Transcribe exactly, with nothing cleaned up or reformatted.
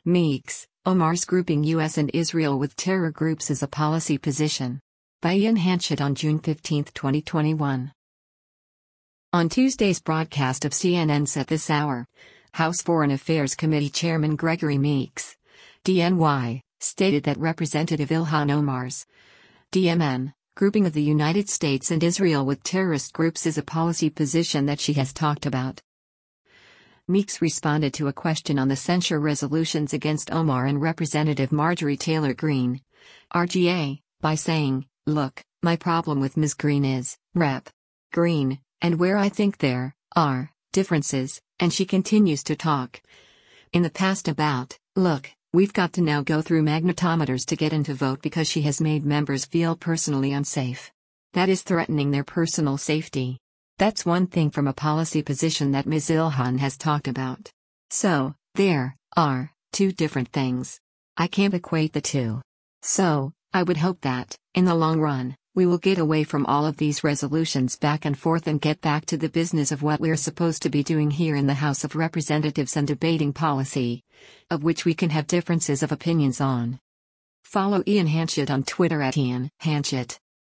Meeks, Omar's grouping U S and Israel with terror groups is a policy position. By Ian Hanchett on June fifteenth, twenty twenty-one. On Tuesday's broadcast of C N N's At This Hour, House Foreign Affairs Committee Chairman Gregory Meeks, D N Y, stated that Representative Ilhan Omar's D M N, grouping of the United States and Israel with terrorist groups is a policy position that she has talked about. Meeks responded to a question on the censure resolutions against Omar and Representative Marjorie Taylor Greene, R G A, by saying, "Look, my problem with Miz Greene is, Rep Greene, and where I think there are differences," and she continues to talk in the past about, "Look, we've got to now go through magnetometers to get in to vote because she has made members feel personally unsafe. That is threatening their personal safety." That's one thing from a policy position that Miz Ilhan has talked about. So, there are two different things. I can't equate the two. So, I would hope that, in the long run, we will get away from all of these resolutions back and forth and get back to the business of what we're supposed to be doing here in the House of Representatives and debating policy, of which we can have differences of opinions on. Follow Ian Hanchett on Twitter at Ian Hanchett.